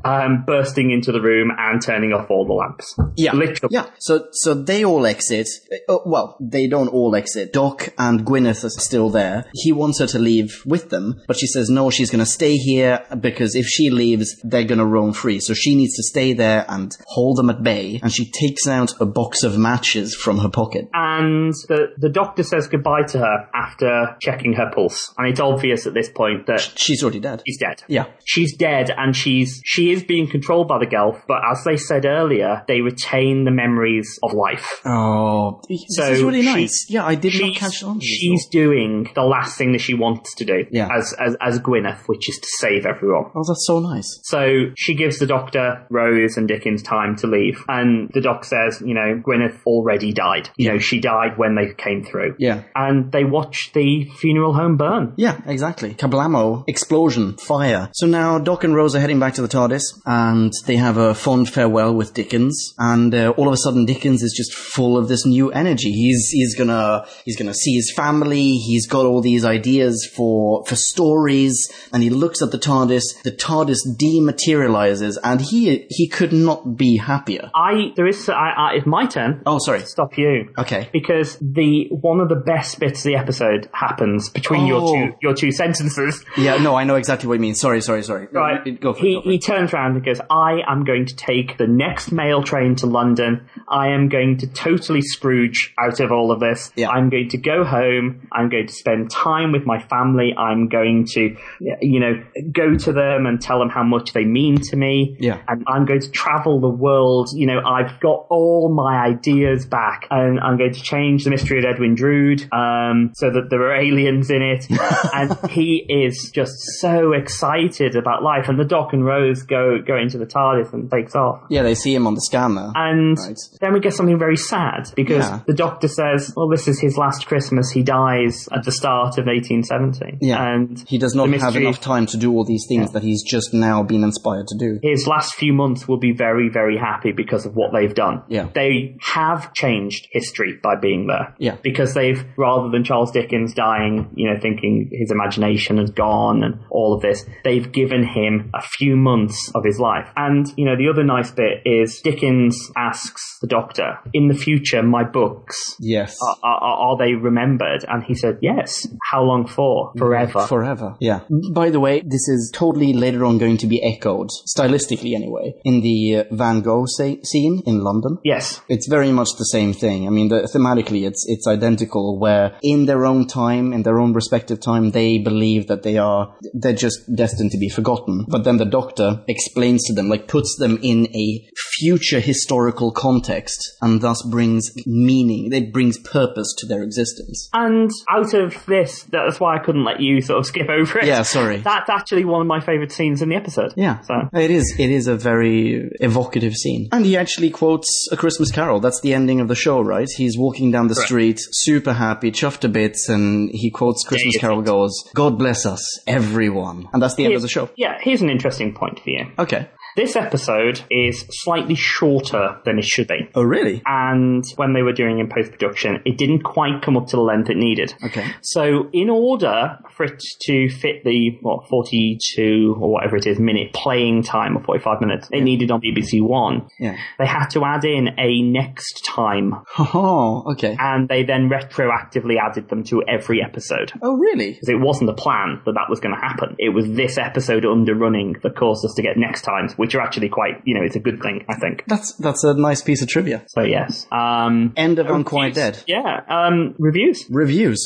um, bursting into the room and turning off all the lamps. Yeah. Literally. Yeah. So, so they all exit. Uh, well, they don't all exit. Doc and Gwyneth are still there. He wants her to leave with them, but she says no, she's going to stay here because if she leaves, they're going to roam free. So she needs to stay there and hold them at bay. And she takes out a box of matches from her pocket. And the, the doctor says goodbye to her after checking her pulse. And it's obvious at this point that she's already dead. She's dead. Yeah. She's dead, and she's she is being controlled by the Gelf, but as they said earlier, they retain the memories of life. Oh, so this is really nice. Yeah, I did not catch on. She's doing the last thing that she wants to do yeah. as, as as Gwyneth, which is to save everyone. Oh, that's so nice. So she gives the doctor, Rose, and Dickens time to leave, and the doc says, you know, Gwyneth already died. You know, she died when they came through. Yeah. And they watch the funeral home burn. Yeah, exactly. Kablamo, explosion, fire. So now Doc and Rose are heading back to the TARDIS, and they have a fond farewell with Dickens, and uh, all of a sudden Dickens is just full of this new energy. He's he's gonna he's gonna see his family. He's got all these ideas for for stories, and he looks at the TARDIS. The TARDIS dematerializes, and he he could not be happier. I there is I, I, it's my turn. Oh, sorry. To stop you. Okay. Because the one of the best bits of the episode happens between oh. your two your two sentences. Yeah, no, I know exactly what you mean. Sorry, sorry, sorry. Right. Go for he, it. Go for he it. turns around and goes, I am going to take the next mail train to London. I am going to totally Scrooge out of all of this. Yeah. I'm going to go home. I'm going to spend time with my family. I'm going to, you know, go to them and tell them how much they mean to me. Yeah. And I'm going to travel the world. You know, I've got all my ideas back, and I'm going to change the mystery of Edwin Drood, um, so that there are aliens in it. And he is just so excited about life. And the Doc and Rose go, go into the TARDIS and takes off. Yeah, they see him on the scanner. And right. then we get something very sad, because yeah. the Doctor says, well, this is his last Christmas. He dies at the start of eighteen seventy. Yeah. And he does not have enough time to do all these things yeah. that he's just now been inspired to do. His last few months will be very, very happy because of what they've done. Yeah. They have changed history by being there. Yeah. Because they've, rather than Charles Dickens dying, you know, thinking his imagination has gone and all of this, they've given him a few months of his life. And, you know, the other nice bit is Dickens asks the Doctor, in the future, my books, yes, are, are, are they remembered? And he said, yes. How long for? Forever. Forever, yeah. By the way, this is totally later on going to be echoed, stylistically anyway, in the uh, Van Gogh sa- scene in London. Yes. It's very much the same thing. I mean, the, thematically, it's it's identical, where in their own time, in their own respective time, they believe that they are, they're just destined to be forgotten. But then the Doctor explains to them, like puts them in a future historical context, and thus brings meaning, it brings purpose to their existence. And out of this, that's why I couldn't let you sort of skip over it. Yeah, sorry. That's actually one of my favourite scenes in the episode. Yeah, so it is. It is a very evocative scene. And he actually quotes A Christmas Carol. That's the ending of the show, right? He's walking down the Correct. street, super happy, chuffed to bits, and he quotes Christmas yeah, Carol, goes, God bless us, everyone. And that's the end Here, of the show. Yeah, here's an interesting point for you. Okay. This episode is slightly shorter than it should be. Oh, really? And when they were doing in post-production, it didn't quite come up to the length it needed. Okay. So in order for it to fit the, what, forty-two or whatever it is minute playing time, or forty-five minutes, it yeah. needed on B B C One, yeah. they had to add in a next time. Oh, okay. And they then retroactively added them to every episode. Oh, really? Because it wasn't the plan that that was going to happen. It was this episode underrunning that caused us to get next times, which are actually quite, you know, it's a good thing, I think. That's that's a nice piece of trivia. So, yes. Um, End of reviews. Unquiet Dead. Yeah. Um, reviews. Reviews.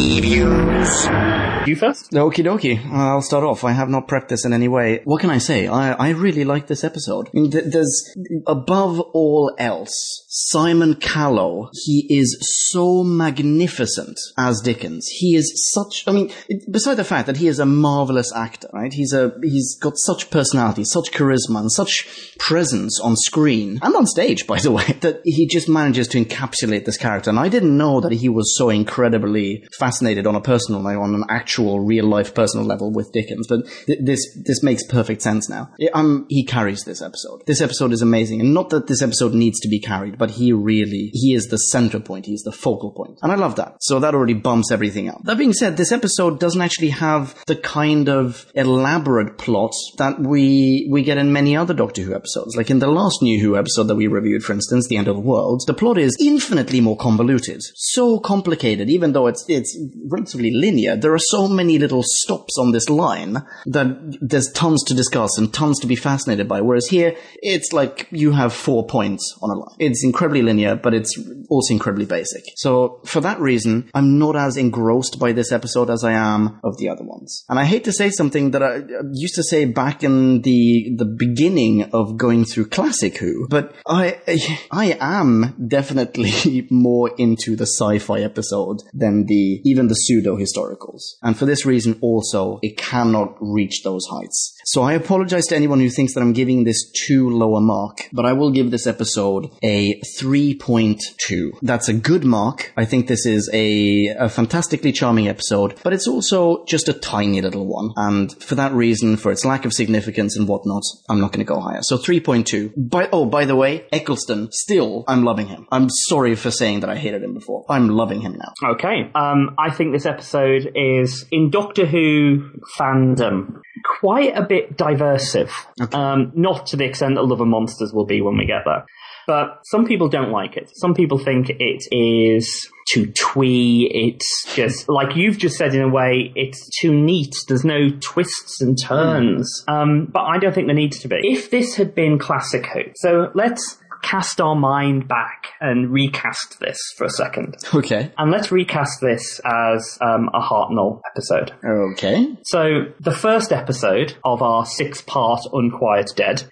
Reviews. You first? Okie dokie. I'll start off. I have not prepped this in any way. What can I say? I, I really like this episode. I mean, th- there's, above all else, Simon Callow, he is so magnificent as Dickens. He is such, I mean, beside the fact that he is a marvelous actor, right? He's a, he's got such personality, such charisma, and such presence on screen, and on stage, by the way, that he just manages to encapsulate this character. And I didn't know that he was so incredibly fascinated on a personal, like on an actual real-life personal level with Dickens. But th- this this makes perfect sense now. Um, he carries this episode. This episode is amazing. And not that this episode needs to be carried, but he really, he is the center point. He's the focal point. And I love that. So that already bumps everything up. That being said, this episode doesn't actually have the kind of elaborate plot that we we get in in many other Doctor Who episodes. Like in the last New Who episode that we reviewed, for instance, The End of the World, the plot is infinitely more convoluted. So complicated, even though it's it's relatively linear. There are so many little stops on this line that there's tons to discuss and tons to be fascinated by. Whereas here, it's like you have four points on a line. It's incredibly linear, but it's also incredibly basic. So for that reason, I'm not as engrossed by this episode as I am of the other ones. And I hate to say something that I used to say back in the the beginning of going through Classic Who, but I I am definitely more into the sci-fi episode than the even the pseudo-historicals. And for this reason also, it cannot reach those heights. So I apologize to anyone who thinks that I'm giving this too low a mark, but I will give this episode a three point two. That's a good mark. I think this is a, a fantastically charming episode, but it's also just a tiny little one. And for that reason, for its lack of significance and whatnot, I'm not going to go higher. So three point two. By, oh, by the way, Eccleston, still, I'm loving him. I'm sorry for saying that I hated him before. I'm loving him now. Okay. Um, I think this episode is, in Doctor Who fandom, quite a bit diversive. Okay. Um, not to the extent that Love and Monsters will be when we get there. But some people don't like it. Some people think it is too twee. It's just, like you've just said in a way, it's too neat. There's no twists and turns. Mm. Um, but I don't think there needs to be. If this had been Classic Who, so let's cast our mind back and recast this for a second. Okay. And let's recast this as um, a Hartnell episode. Okay. So the first episode of our six-part Unquiet Dead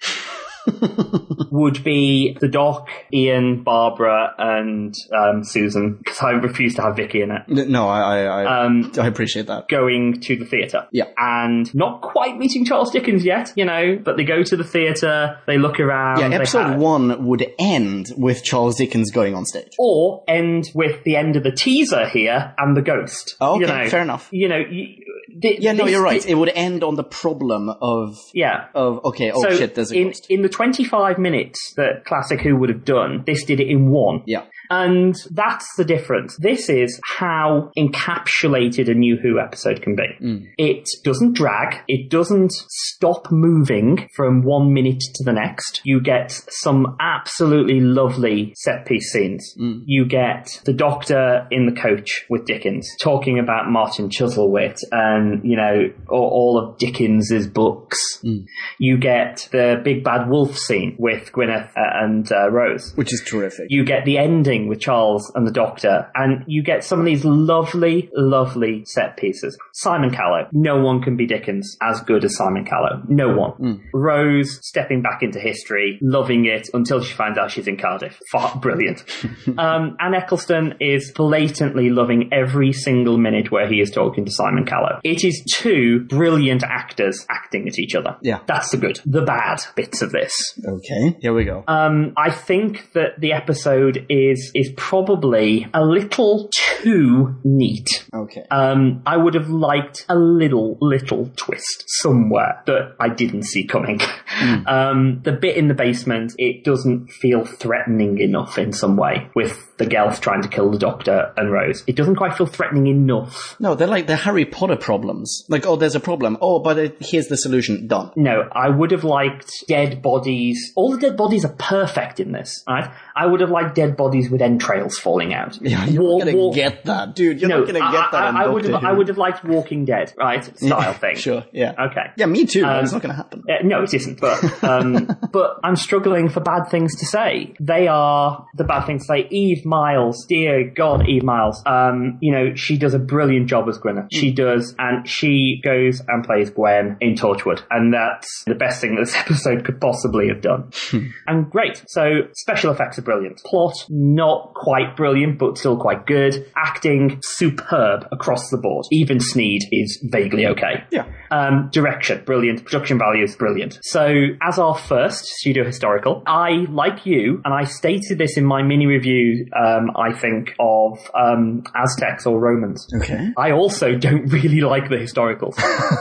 would be the Doc, Ian, Barbara, and um, Susan, because I refuse to have Vicky in it. No, I I, I, um, I appreciate that. Going to the theatre. Yeah. And not quite meeting Charles Dickens yet, you know, but they go to the theatre, they look around. Yeah, episode have... one would end with Charles Dickens going on stage. Or end with the end of the teaser here and the ghost. Oh, okay, you know, fair enough. You know... You, Th- yeah, no, this, you're right. Th- it would end on the problem of... Yeah. Of, okay, oh so shit, there's a in, ghost. in the twenty-five minutes that Classic Who would have done, this did it in one. Yeah. And that's the difference. This is how encapsulated a New Who episode can be. Mm. It doesn't drag. It doesn't stop moving from one minute to the next. You get some absolutely lovely set-piece scenes. Mm. You get the Doctor in the coach with Dickens talking about Martin Chuzzlewit and, you know, all, all of Dickens's books. Mm. You get the Big Bad Wolf scene with Gwyneth and uh, Rose. Which is terrific. You get the ending with Charles and the Doctor, and you get some of these lovely, lovely set pieces. Simon Callow. No one can be Dickens as good as Simon Callow. No one. Mm. Rose stepping back into history, loving it until she finds out she's in Cardiff. Far, brilliant. um, and Eccleston is blatantly loving every single minute where he is talking to Simon Callow. It is two brilliant actors acting at each other. Yeah. That's the good. The bad bits of this. Okay, here we go. Um, I think that the episode is is probably a little too neat. Okay. Um, I would have liked a little, little twist somewhere that I didn't see coming. Mm. Um, the bit in the basement, it doesn't feel threatening enough in some way with the Gelth trying to kill the Doctor and Rose. It doesn't quite feel threatening enough. No, they're like the Harry Potter problems. Like, oh, there's a problem. Oh, but it, here's the solution. Done. No, I would have liked dead bodies. All the dead bodies are perfect in this, right? I would have liked dead bodies with entrails falling out. Yeah, you're walk, not going to get that, dude. You're no, not going to get that I, on I, I would Doctor have, Who. I would have liked Walking Dead, right? Style yeah, thing. Sure, yeah. Okay. Yeah, me too. Um, it's not going to happen. Uh, no, it isn't. But um, but I'm struggling for bad things to say. They are the bad things to say. Eve Miles, dear God, Eve Miles. Um, you know, she does a brilliant job as Gwyneth. Mm. She does, and she goes and plays Gwen in Torchwood, and that's the best thing that this episode could possibly have done. And great. So special effects are brilliant. Plot, not quite brilliant, but still quite good. Acting, superb across the board. Even Sneed is vaguely okay. Yeah. Um, direction, brilliant. Production values, brilliant. So, as our first studio historical, I, like you, and I stated this in my mini review, um, I think, of um, Aztecs or Romans. Okay. I also don't really like the historicals.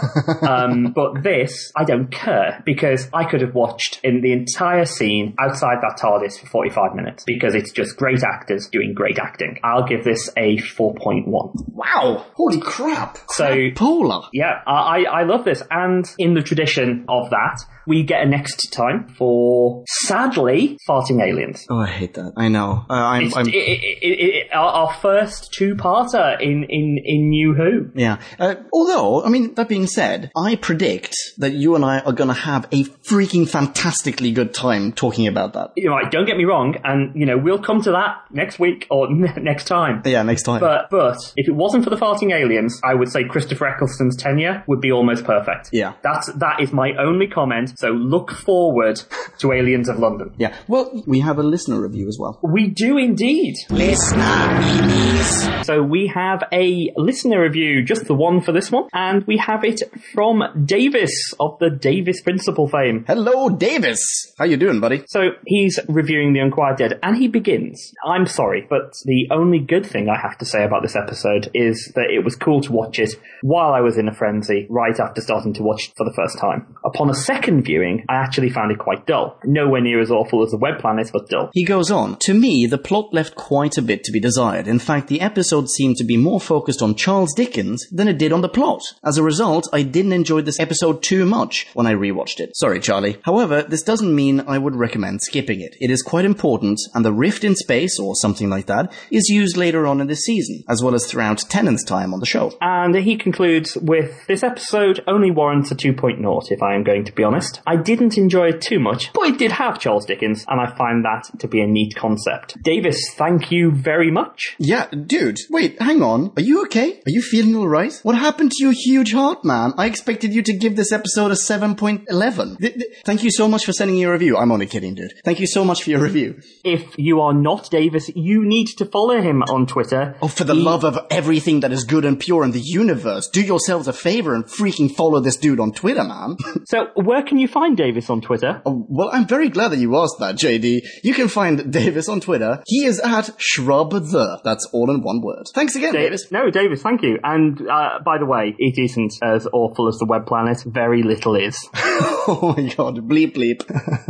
um, but this, I don't care, because I could have watched in the entire scene outside that TARDIS for forty-five minutes, because it's just great actors doing great acting. I'll give this a four point one. Wow! Holy crap! So, Polar. Yeah, I, I love this. And in the tradition of that, we get a next time for, sadly, farting aliens. Oh, I hate that. I know. Uh, I'm, It's, I'm... It, it, it, it, our, our first two-parter in, in, in New Who. Yeah. Uh, although, I mean, that being said, I predict that you and I are going to have a freaking fantastically good time talking about that. You know, right, don't get me wrong, and, you know, we'll come to that next week or n- next time. Yeah, next time. But, but, if it wasn't for the farting aliens, I would say Christopher Eccleston's tenure would be almost perfect. Yeah. That's, that is my only comment, so look forward to Aliens of London. Yeah. Well, we have a listener review as well. We do indeed. Listener minis. So we have a listener review, just the one for this one, and we have it from Davis of the Davis Principle fame. Hello, Davis! How you doing, buddy? So he's reviewing The Unquiet Dead, and he begins, I'm sorry, but the only good thing I have to say about this episode is that it was cool to watch it while I was in a frenzy, right after starting to watch it for the first time. Upon a second viewing, I actually found it quite dull. Nowhere near as awful as The Web Planet, but dull. He goes on, to me, the plot left quite a bit to be desired. In fact, the episode seemed to be more focused on Charles Dickens than it did on the plot. As a result, I didn't enjoy this episode too much when I rewatched it. Sorry, Charlie. However, this doesn't mean I would recommend skipping it. It is quite important, and the rift in space, or something like that, is used later on in the season, as well as throughout Tennant's time on the show. And he concludes with, this episode only warrants a two point oh, if I am going to be honest. I didn't enjoy it too much, but it did have Charles Dickens, and I find that to be a neat concept. Davis, thank you very much. Yeah, dude, wait, hang on. Are you okay? Are you feeling alright? What happened to your huge heart, man? I expected you to give this episode a seven point eleven. Th- th- thank you so much for sending your review. I'm only kidding, dude. Thank you so much for your review. If you are not Davis, you need to follow him on Twitter. Oh, for the He- love of everything that is good and pure in the universe, do yourselves a favor and freaking follow this dude on Twitter, man. So, where can you find Davis on Twitter? Oh, well, I'm very glad that you asked that, J D. You can find Davis on Twitter. He is at Shrub the. That's all in one word. Thanks again, Da- Davis. No, Davis, thank you. And, uh, by the way, it isn't as awful as The Web Planet. Very little is. Oh my god, bleep bleep.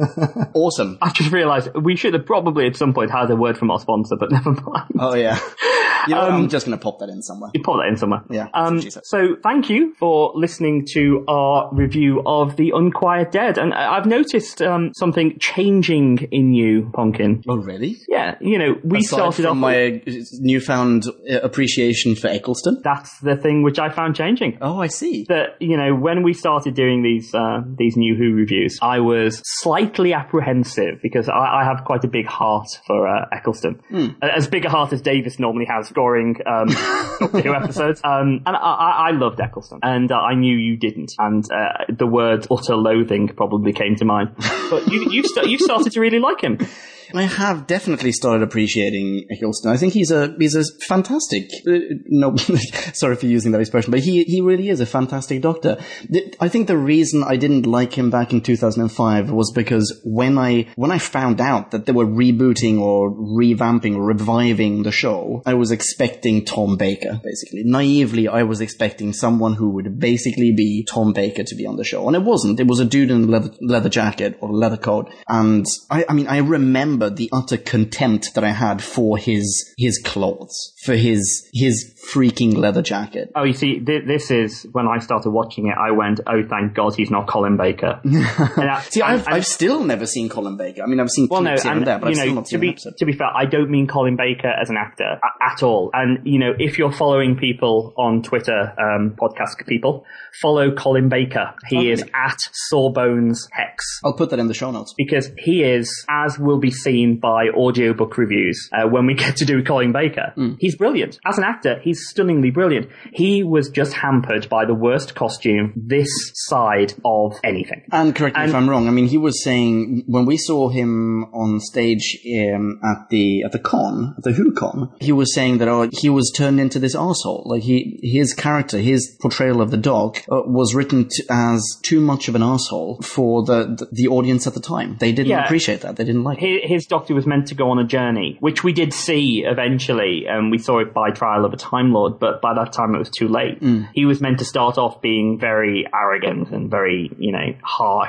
Awesome. I just realised we should have probably at some point had a word from our sponsor, but never mind. Oh yeah. You know, Um, I'm just gonna pop that in somewhere. You put that in somewhere. Yeah, that's Um, what she said. so thank you for listening to our review of The Unquiet Dead. And I- I've noticed um, something changing in you, Pumpkin. Oh really? Yeah, you know, we Aside started from off... my uh, newfound uh, appreciation for Eccleston. That's the thing which I found changing. Oh, I see. That, you know, when we started doing these uh, these New Who reviews, I was slightly apprehensive because I, I have quite a big heart for uh, Eccleston. Mm. As big a heart as Davis normally has scoring um, Doctor Who episodes. Um, and I, I, I loved Eccleston, and uh, I knew you didn't. And uh, the word utter loathing probably came to mind. But you, you've, st- you've started to really like him. I have definitely started appreciating Eccleston. I think he's a he's a fantastic. Uh, no, sorry for using that expression, but he he really is a fantastic Doctor. The, I think the reason I didn't like him back in two thousand five was because when I when I found out that they were rebooting or revamping or reviving the show, I was expecting Tom Baker. Basically, naively, I was expecting someone who would basically be Tom Baker to be on the show, and it wasn't. It was a dude in a leather, leather jacket or leather coat, and I, I mean, I remember the utter contempt that I had for his his clothes, for his his freaking leather jacket. Oh, you see, th- this is when I started watching it. I went, "Oh, thank God, he's not Colin Baker." And I, see, and, I've and, I've still never seen Colin Baker. I mean, I've seen well, no, clips here and, and there, but you I've know, still not to seen be an episode. to be fair, I don't mean Colin Baker as an actor a- at all. And you know, if you're following people on Twitter, um, podcast people, follow Colin Baker. He Okay. is at Sawbones Hex. I'll put that in the show notes. Because he is, as will be seen by audiobook reviews, uh, when we get to do Colin Baker, Mm. he's brilliant. As an actor, he's stunningly brilliant. He was just hampered by the worst costume this side of anything. And correct me And- if I'm wrong. I mean, he was saying when we saw him on stage um, at the at the con, at the Who con, he was saying that oh, he was turned into this arsehole. Like he, his character, his portrayal of the dog uh, was written to, as too much of an arsehole for the, the the audience at the time. They didn't Yeah. appreciate that. They didn't like it. His, his doctor was meant to go on a journey, which we did see eventually, and we saw it by Trial of a Time Lord, but by that time it was too late. Mm. He was meant to start off being very arrogant and very, you know, harsh,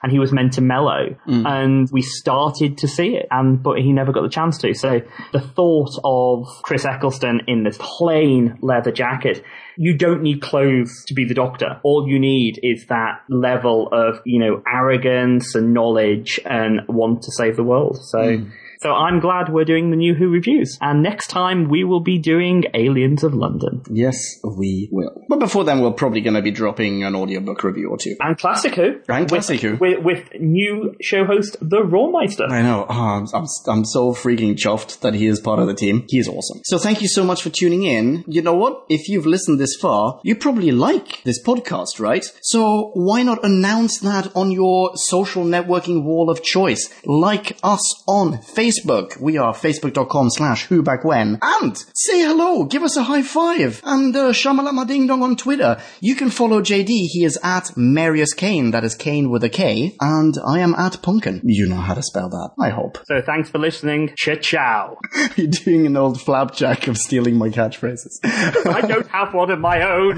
and he was meant to mellow, mm. and we started to see it, and but he never got the chance to. So the thought of Chris Eccleston in this plain leather jacket, you don't need clothes to be the Doctor. All you need is that level of, you know, arrogance and knowledge and want to save the world. So... Mm. So I'm glad we're doing the new Who reviews. And next time we will be doing Aliens of London. Yes, we will. But before then, we're probably going to be dropping an audiobook review or two. And Classic Who. And Classic Who. With, with new show host, The Rawmeister. I know. Oh, I'm, I'm, I'm so freaking chuffed that he is part of the team. He is awesome. So thank you so much for tuning in. You know what? If you've listened this far, you probably like this podcast, right? So why not announce that on your social networking wall of choice? Like us on Facebook. Facebook. We are facebook.com slash who back when. And say hello. Give us a high five. And uh, shamalama ding dong on Twitter. You can follow J D. He is at Marius Kane. That is Kane with a K. And I am at Punkin. You know how to spell that, I hope. So thanks for listening. Cha-chow. You're doing an old flapjack of stealing my catchphrases. I don't have one of my own.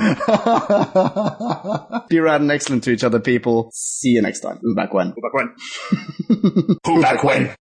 Be rad and excellent to each other, people. See you next time. Who back when? Who back when? Who back when?